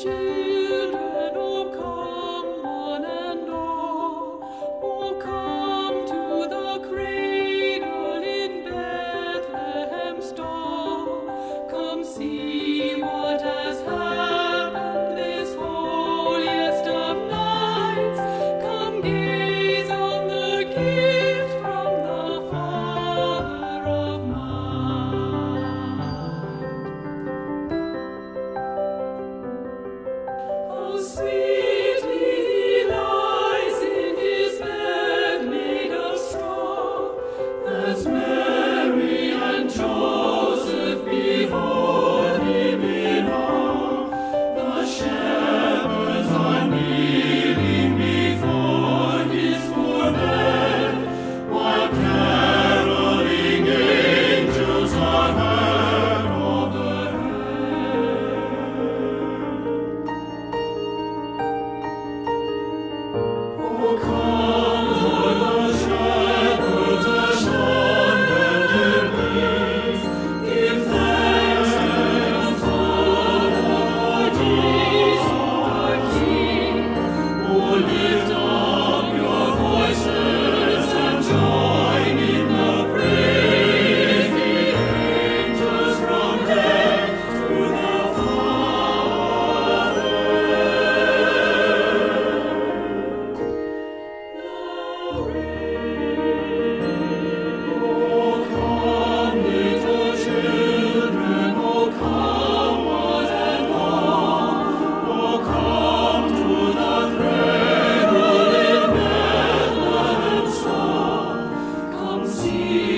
children, oh come one and all, oh come to the cradle in Bethlehem's stall. Come see what has happened this holiest of nights. Come gaze on the gift from the Father of night. How sweetly he lies in his bed made of straw, as Mary and Joseph behold him in awe. The shepherds are kneeling before his poor bed, while caroling angels are heard overhead. O come, Lord, the shepherds assembled in peace. Give thanks to the Father for Jesus our King. O lift up your voices and join in the praise. The angels from heaven to the Father. O come, little children, O come one and all, O come to the cradle in Bethlehem's stall. Come see